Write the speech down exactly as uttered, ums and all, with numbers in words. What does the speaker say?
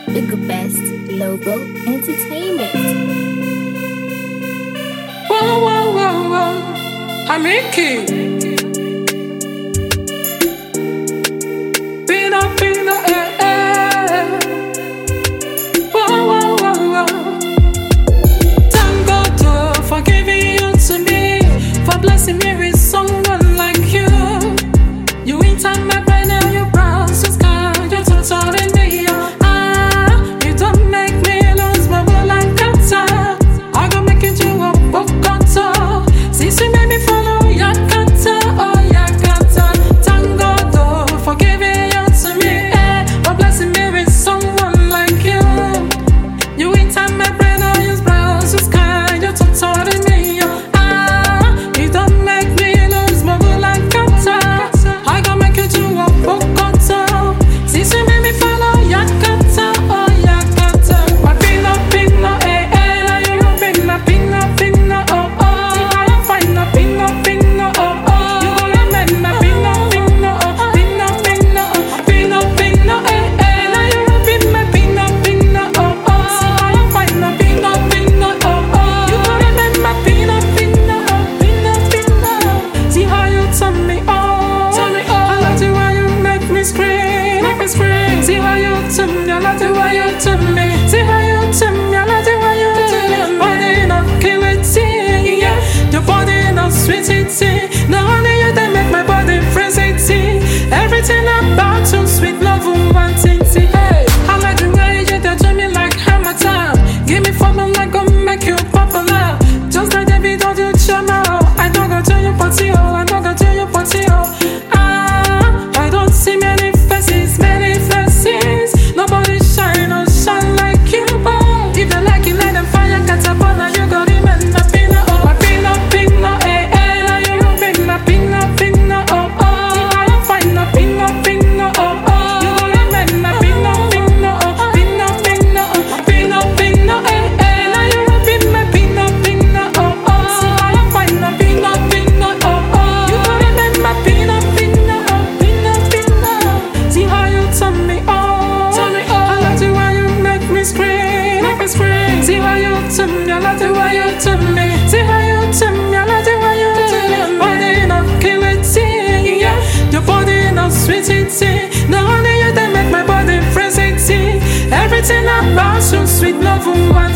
the best logo entertainment. Whoa, whoa, whoa, whoa. I'm Mickey. Pina, pina, eh, eh. Whoa, whoa, whoa, whoa. Thank God for giving you to me, for blessing me with someone like you. You ain't on my brain now, you brown, so sky, you're totally me. Ah, you don't make me lose my will like Kata. I gon' make it you a book contour. Since you made me follow your Kata, oh yeah, Kata. Thank God oh, for giving you to me, eh, for blessing me with someone like you. You ain't on my brain now, you brown, so sky, you're totally me. Ah, you don't make me lose my will like Kata. I gon' make it you a book contour. Since you made me follow your Kata, oh yeah, Kata. My pina, pina, eh, eh, now you pina, pina, pina, oh, oh. I find a pina, pina, oh, oh. You gonna make my pina, pina, oh, pina, pina, oh, pina, pina, eh, eh, now you pina, pina, pina, oh, oh. I find a pina, pina, oh, oh. You gonna make my pina, pina, oh, pina, pina. See how you turn me on, turn me on. I like the way you make me scream, make me scream. See how you turn me, I like the way you turn me. See how you turn me, I like the way you turn me. Body not kill it, see, yeah. Your body not sweet, it, see. Not only you, they make my body freeze, it, see. Everything about you, sweet love, one thing, see. Hey, I like the way you they do me like hammer time. Give me fun, I'm like gonna make you popular. Just like David, don't you chama, oh. I don't go to your party, oh. I don't go to your party, oh. Ah, I don't see many faces, many faces. Nobody shine or shine like you, oh. If they like it, let them fire, catapult, you got him and my pina, oh. My pina, pina, eh, eh, now you pina, pina, pina, oh, oh. I find a pina, pina, oh, oh. You gonna make my pina, pina, oh, pina, pina, oh, pina, pina, eh, eh, now you pina, pina, pina, oh, oh. I find a pina, pina, oh, oh. You gonna make my pina, pina, oh, pina, pina. See how you turn me on, turn me on. I like the way you make me scream, make me scream. See how you turn me, I like the way you turn me. See how you turn me, I like the way you turn me. Body not kill it, see, yeah. Your body not sweet, it, see. Not only you, they make my body freeze, it, see. Everything about you, sweet love, one.